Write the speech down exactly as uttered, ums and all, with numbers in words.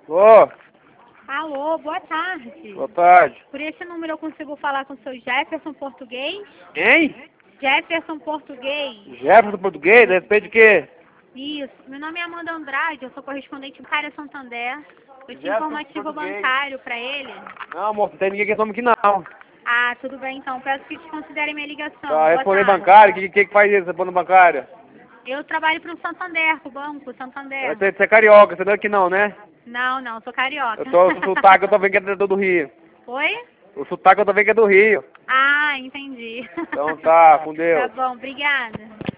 Ô, Alô, boa tarde. boa tarde. Por esse número eu consigo falar com o seu Jefferson Português? Quem? Jefferson Português. Jefferson Português? A respeito de quê? Isso. Meu nome é Amanda Andrade, eu sou correspondente bancária Santander. Eu tinha Jefferson informativo Português. bancário para ele. Não, moço, não tem ninguém que esse nome aqui não. Ah, tudo bem então. Peço que desconsiderem minha ligação. Tá, Boa responder tarde. bancário, o que, que que faz isso, responde bancário? Eu trabalho para o Santander, para o banco Santander. Você, você é carioca, você não é aqui não, né? Não, não, sou carioca. Eu tô, o sotaque eu tô vendo que é do Rio. Oi? O sotaque eu tô vendo que é do Rio. Ah, entendi. Então tá, com Deus. Tá bom, obrigada.